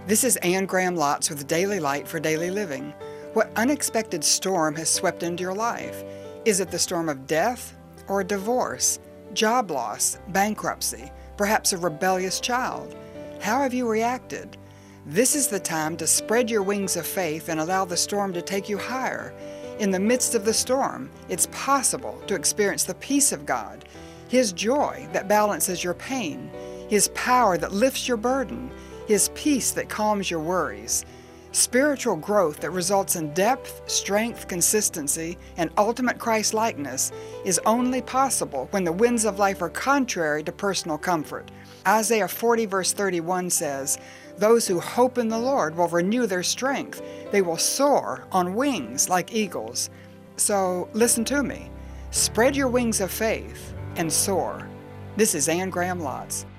This is Anne Graham Lotz with Daily Light for Daily Living. What unexpected storm has swept into your life? Is it the storm of death or a divorce, job loss, bankruptcy, perhaps a rebellious child? How have you reacted? This is the time to spread your wings of faith and allow the storm to take you higher. In the midst of the storm, it's possible to experience the peace of God, His joy that balances your pain, His power that lifts your burden, His peace that calms your worries. Spiritual growth that results in depth, strength, consistency, and ultimate Christ-likeness is only possible when the winds of life are contrary to personal comfort. Isaiah 40 verse 31 says, "Those who hope in the Lord will renew their strength. They will soar on wings like eagles." So listen to me. Spread your wings of faith and soar. This is Anne Graham Lotz.